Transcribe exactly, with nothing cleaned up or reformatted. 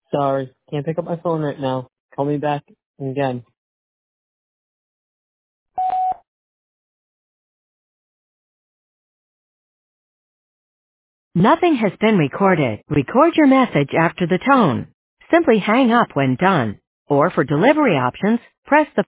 Sorry, can't pick up my phone right now. Call me back again. Nothing has been recorded. Record your message after the tone. Simply hang up when done. Or for delivery options, press the